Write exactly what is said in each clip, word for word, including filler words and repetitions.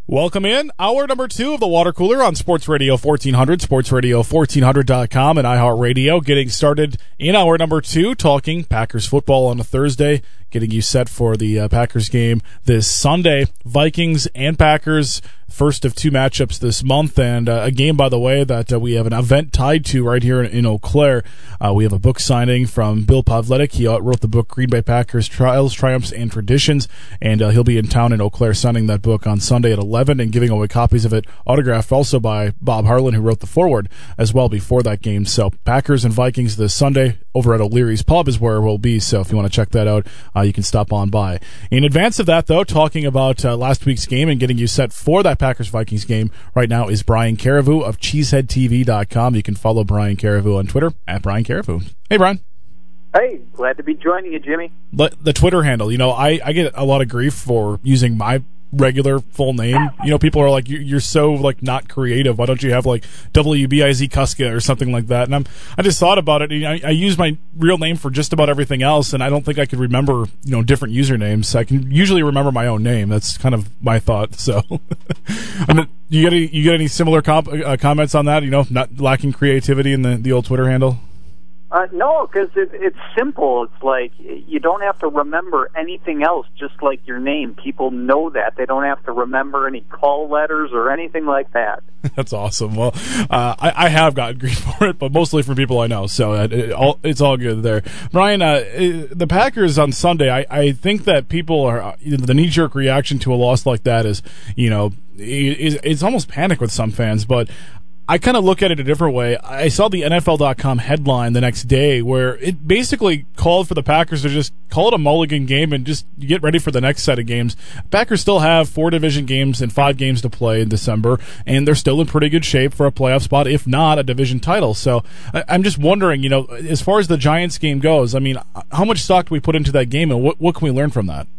Welcome in. Hour number two of the Water Cooler on Sports Radio fourteen hundred, sports radio fourteen hundred dot com, and iHeartRadio. Getting started in hour number two, talking Packers football on a Thursday, getting you set for the uh, Packers game this Sunday. Vikings and Packers, first of two matchups this month, and uh, a game, by the way, that uh, we have an event tied to right here in, in Eau Claire. Uh, we have a book signing from Bill Pavletic. He wrote the book Green Bay Packers, Trials, Triumphs, and Traditions, and uh, he'll be in town in Eau Claire signing that book on Sunday at eleven and giving away copies of it, autographed also by Bob Harlan, who wrote the foreword as well before that game. So Packers and Vikings this Sunday over at O'Leary's Pub is where we'll be, so if you want to check that out, uh, you can stop on by. In advance of that, though, talking about uh, last week's game and getting you set for that Packers-Vikings game right now is Brian Carriveau of cheesehead T V dot com. You can follow Brian Carriveau on Twitter, at Brian Carriveau. Hey, Brian. Hey, glad to be joining you, Jimmy. The, the Twitter handle, you know, I, I get a lot of grief for using my regular full name. You know, people are like, you're so like not creative. Why don't you have like W B I Z Kuska or something like that? And I'm, I just thought about it. I, I use my real name for just about everything else, and I don't think I could remember, you know, different usernames. I can usually remember my own name. That's kind of my thought. So, I mean, you get any, you get any similar comp, uh, comments on that? You know, not lacking creativity in the the old Twitter handle. Uh, no, because it, it's simple. It's like you don't have to remember anything else, just like your name. People know that. They don't have to remember any call letters or anything like that. That's awesome. Well, uh, I, I have gotten grief for it, but mostly from people I know, so it, it, all, it's all good there. Brian, uh, it, the Packers on Sunday, I, I think that people are, the knee-jerk reaction to a loss like that is, you know, it, it's almost panic with some fans, but I kind of look at it a different way. I saw the N F L dot com headline the next day where it basically called for the Packers to just call it a mulligan game and just get ready for the next set of games. Packers still have four division games and five games to play in December, and they're still in pretty good shape for a playoff spot, if not a division title. So I'm just wondering, you know, as far as the Giants game goes, I mean, how much stock do we put into that game, and what, what can we learn from that?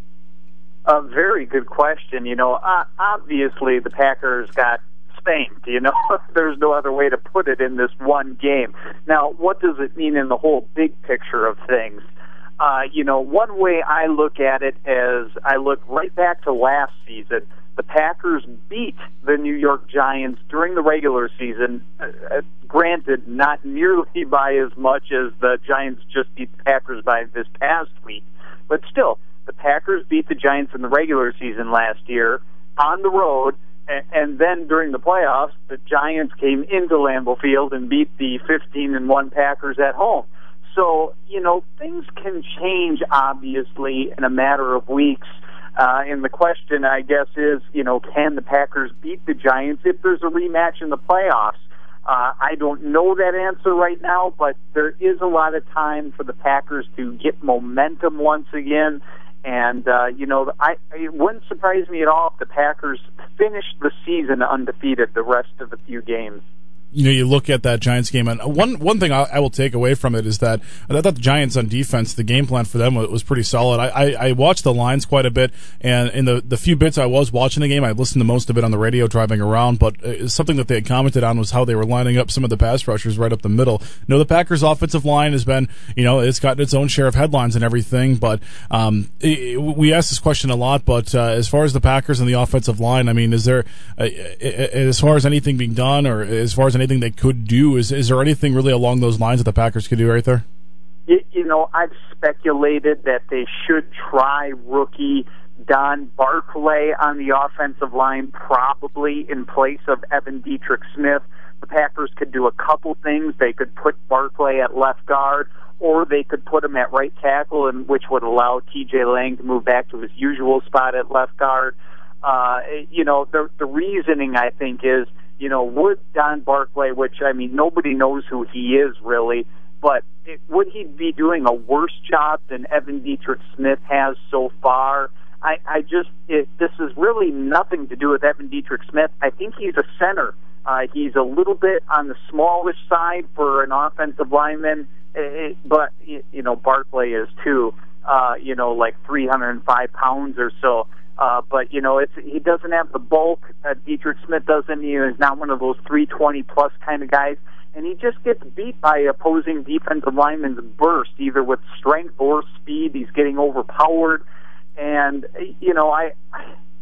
A very good question. You know, uh, obviously the Packers got spanked, you know. There's no other way to put it in this one game. Now, what does it mean in the whole big picture of things? Uh, you know, one way I look at it is I look right back to last season. The Packers beat the New York Giants during the regular season, uh, granted, not nearly by as much as the Giants just beat the Packers by this past week, but still, the Packers beat the Giants in the regular season last year on the road. And then during the playoffs, the Giants came into Lambeau Field and beat the fifteen and one Packers at home. So, you know, things can change, obviously, in a matter of weeks. Uh, and the question, I guess, is, you know, can the Packers beat the Giants if there's a rematch in the playoffs? Uh, I don't know that answer right now, but there is a lot of time for the Packers to get momentum once again. And, uh, you know, I, it wouldn't surprise me at all if the Packers finished the season undefeated the rest of the few games. You know, you look at that Giants game, and one one thing I, I will take away from it is that I thought the Giants on defense, the game plan for them was, was pretty solid. I, I, I watched the lines quite a bit, and in the, the few bits I was watching the game, I listened to most of it on the radio driving around, but uh, something that they had commented on was how they were lining up some of the pass rushers right up the middle. You know, the Packers' offensive line has been, you know, it's gotten its own share of headlines and everything, but um, it, we ask this question a lot, but uh, as far as the Packers and the offensive line, I mean, is there, uh, as far as anything being done, or as far as anything they could do, is is there anything really along those lines that the Packers could do right there? You, you know, I've speculated that they should try rookie Don Barclay on the offensive line, probably in place of Evan Dietrich Smith. The Packers could do a couple things. They could put Barclay at left guard, or they could put him at right tackle, and which would allow T J Lang to move back to his usual spot at left guard. Uh, you know, the the reasoning, I think, is, you know, would Don Barclay, which, I mean, nobody knows who he is really, but it, would he be doing a worse job than Evan Dietrich Smith has so far? I, I just, it, this is really nothing to do with Evan Dietrich Smith. I think he's a center. Uh, he's a little bit on the smallish side for an offensive lineman, it, but, you know, Barclay is too, uh, you know, like three hundred five pounds or so. Uh, but, you know, it's, he doesn't have the bulk that Dietrich Smith doesn't. He is not one of those three twenty plus kind of guys. And he just gets beat by opposing defensive linemen's burst, either with strength or speed. He's getting overpowered. And, you know, I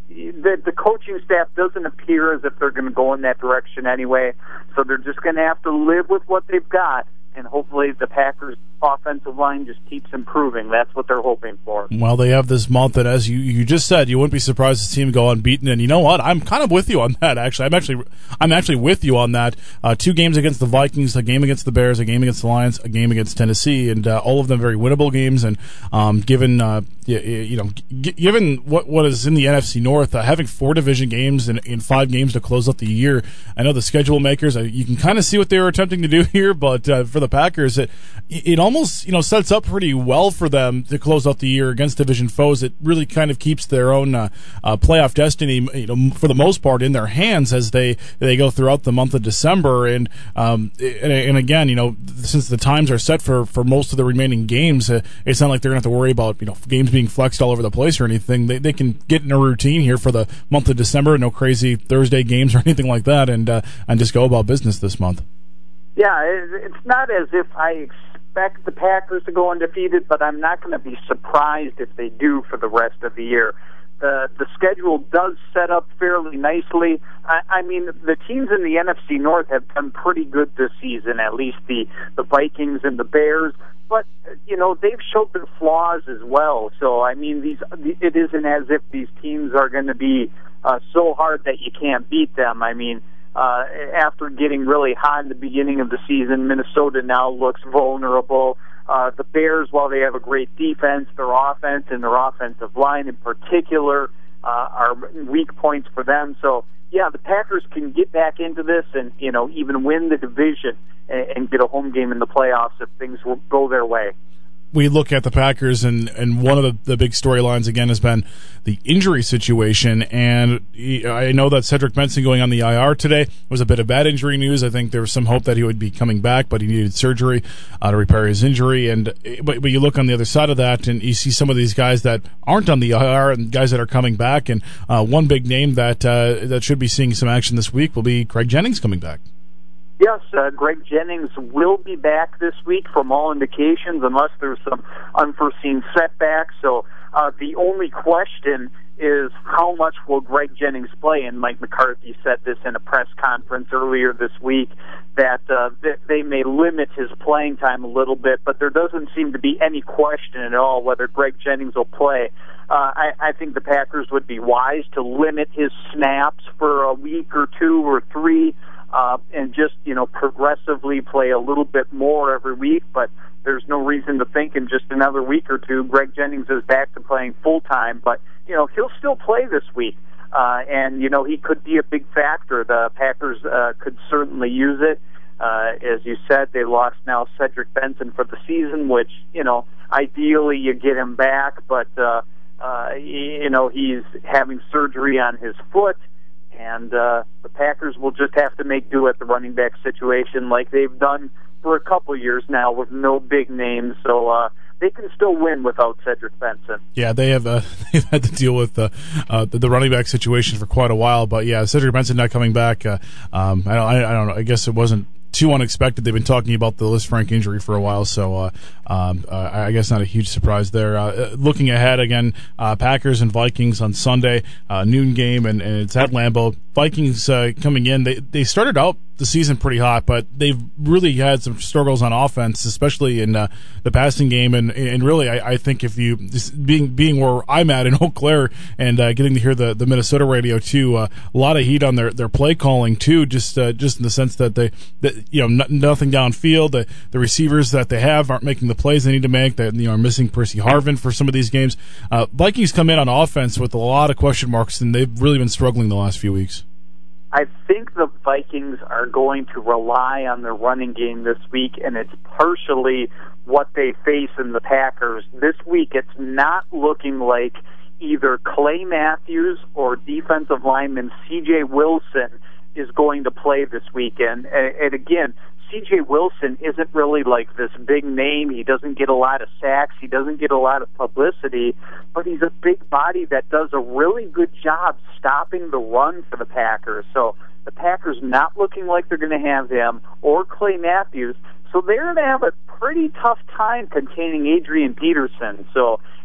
the, the coaching staff doesn't appear as if they're going to go in that direction anyway, so they're just going to have to live with what they've got, and hopefully the Packers' offensive line just keeps improving. That's what they're hoping for. Well, they have this month, and as you, you just said, you wouldn't be surprised to see them go unbeaten. And you know what? I'm kind of with you on that. Actually, I'm actually I'm actually with you on that. Uh, two games against the Vikings, a game against the Bears, a game against the Lions, a game against Tennessee, and uh, all of them very winnable games. And um, given uh, you, you know, g- given what what is in the N F C North, uh, having four division games in, in five games to close out the year, I know the schedule makers. Uh, you can kind of see what they were attempting to do here, but uh, for the Packers, it it almost you know sets up pretty well for them to close out the year against division foes. It really kind of keeps their own uh, uh, playoff destiny, you know, for the most part, in their hands as they they go throughout the month of December. And um, and, and again, you know, since the times are set for, for most of the remaining games, uh, it's not like they're going to have to worry about you know games being flexed all over the place or anything. They they can get in a routine here for the month of December, no crazy Thursday games or anything like that, and uh, and just go about business this month. Yeah, it's not as if I expect the Packers to go undefeated, but I'm not going to be surprised if they do for the rest of the year. The the schedule does set up fairly nicely. I, I mean, the teams in the N F C North have done pretty good this season, at least the, the Vikings and the Bears. But, you know, they've showed their flaws as well. So, I mean, these it isn't as if these teams are going to be uh, so hard that you can't beat them. I mean, Uh, after getting really hot in the beginning of the season, Minnesota now looks vulnerable. Uh, the Bears, while they have a great defense, their offense and their offensive line in particular uh, are weak points for them. So, yeah, the Packers can get back into this and, you know, even win the division and, and get a home game in the playoffs if things will go their way. We look at the Packers, and, and one of the, the big storylines, again, has been the injury situation. And I know that Cedric Benson going on the I R today was a bit of bad injury news. I think there was some hope that he would be coming back, but he needed surgery uh, to repair his injury. And but, but you look on the other side of that, and you see some of these guys that aren't on the I R and guys that are coming back. And uh, one big name that uh, that should be seeing some action this week will be Greg Jennings coming back. Yes, uh, Greg Jennings will be back this week from all indications, unless there's some unforeseen setbacks. So uh, the only question is how much will Greg Jennings play? And Mike McCarthy said this in a press conference earlier this week, that uh, they may limit his playing time a little bit, but there doesn't seem to be any question at all whether Greg Jennings will play. Uh, I, I think the Packers would be wise to limit his snaps for a week or two or three, Uh, and just, you know, progressively play a little bit more every week. But there's no reason to think in just another week or two Greg Jennings is back to playing full-time. But, you know, he'll still play this week. Uh, and, you know, he could be a big factor. The Packers uh, could certainly use it. Uh, as you said, they lost now Cedric Benson for the season, which, you know, ideally you get him back. But, uh, uh, you know, he's having surgery on his foot. And uh, the Packers will just have to make do at the running back situation like they've done for a couple years now with no big names. So uh, they can still win without Cedric Benson. Yeah, they have uh, they've had to deal with uh, uh, the, the running back situation for quite a while. But, yeah, Cedric Benson not coming back, uh, um, I, don't, I, I don't know. I guess it wasn't too unexpected. They've been talking about the Lisfranc injury for a while, so uh, um, uh, I guess not a huge surprise there. Uh, looking ahead again, uh, Packers and Vikings on Sunday, uh, noon game, and, and it's at Lambeau. Vikings uh, coming in, they they started out the season pretty hot, but they've really had some struggles on offense, especially in uh, the passing game. And and really, I, I think if you being being where I'm at in Eau Claire and uh, getting to hear the, the Minnesota radio too, uh, a lot of heat on their, their play calling too. Just uh, just in the sense that they that you know n- nothing downfield. The the receivers that they have aren't making the plays they need to make. They you know are missing Percy Harvin for some of these games. Uh, Vikings come in on offense with a lot of question marks, and they've really been struggling the last few weeks. I think the Vikings are going to rely on their running game this week, and it's partially what they face in the Packers. This week, it's not looking like either Clay Matthews or defensive lineman C J Wilson is going to play this weekend. And, and again, C J Wilson isn't really like this big name. He doesn't get a lot of sacks. He doesn't get a lot of publicity, but he's a big body that does a really good job stopping the run for the Packers. So the Packers not looking like they're going to have him or Clay Matthews. So they're going to have a pretty tough time containing Adrian Peterson. So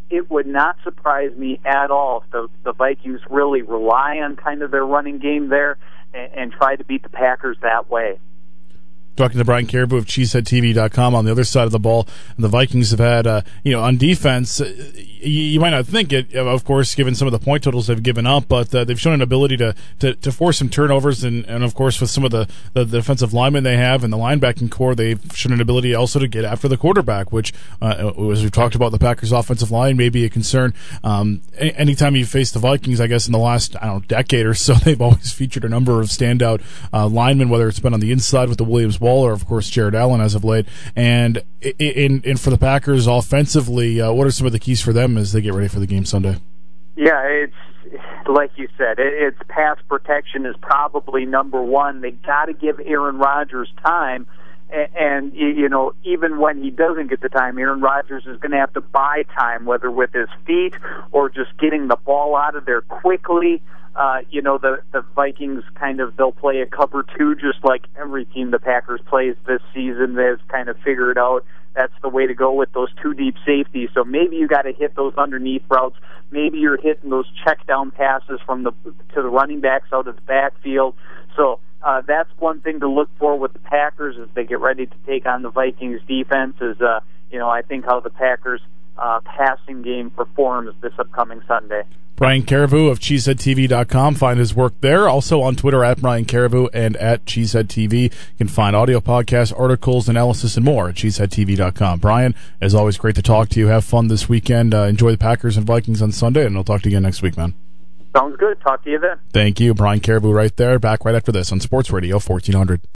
it would not surprise me at all if the, the Vikings really rely on kind of their running game there and, and try to beat the Packers that way. Talking to Brian Caribou of cheesehead T V dot com. On the other side of the ball, the Vikings have had, uh, you know, on defense, uh, you, you might not think it, of course, given some of the point totals they've given up, but uh, they've shown an ability to, to, to force some turnovers, and, and of course, with some of the, the, the defensive linemen they have and the linebacking core, they've shown an ability also to get after the quarterback, which, uh, as we've talked about, the Packers' offensive line may be a concern. Um, anytime you face the Vikings, I guess in the last, I don't know, decade or so, they've always featured a number of standout uh, linemen, whether it's been on the inside with the Williams Waller, of course, Jared Allen as of late. And in, in for the Packers offensively, uh, what are some of the keys for them as they get ready for the game Sunday? Yeah, it's like you said, it, it's pass protection is probably number one. They got to give Aaron Rodgers time. And, and, you know, even when he doesn't get the time, Aaron Rodgers is going to have to buy time, whether with his feet or just getting the ball out of there quickly. Uh, you know, the, the Vikings kind of, they'll play a cover two just like every team the Packers plays this season. They've kind of figured out that's the way to go with those two deep safeties. So maybe you got to hit those underneath routes. Maybe you're hitting those check down passes from the to the running backs out of the backfield. So uh, that's one thing to look for with the Packers as they get ready to take on the Vikings defense. Is uh, you know, I think how the Packers uh, passing game performs this upcoming Sunday. Brian Caribou of cheesehead T V dot com. Find his work there. Also on Twitter at Brian Caribou and at Cheesehead T V. You can find audio podcasts, articles, analysis, and more at cheesehead T V dot com. Brian, as always, great to talk to you. Have fun this weekend. Uh, enjoy the Packers and Vikings on Sunday, and I'll talk to you again next week, man. Sounds good. Talk to you then. Thank you. Brian Caribou right there. Back right after this on Sports Radio fourteen hundred.